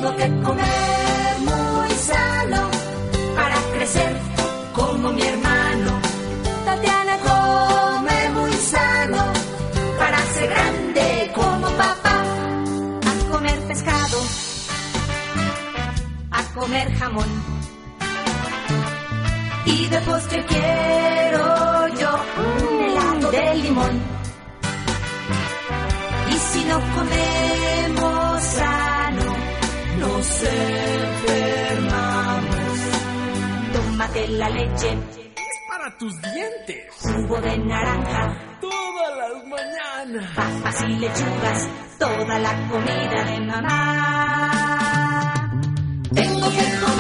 Tengo que comer muy sano para crecer como mi hermano. Tatiana come muy sano para ser grande como papá. A comer pescado, a comer jamón. Y de postre quiero yo un helado de limón. Y si no comemos sano, nos enfermamos. Tómate la leche, es para tus dientes. Jugo de naranja, todas las mañanas. Papas y lechugas, toda la comida de mamá. Tengo que comer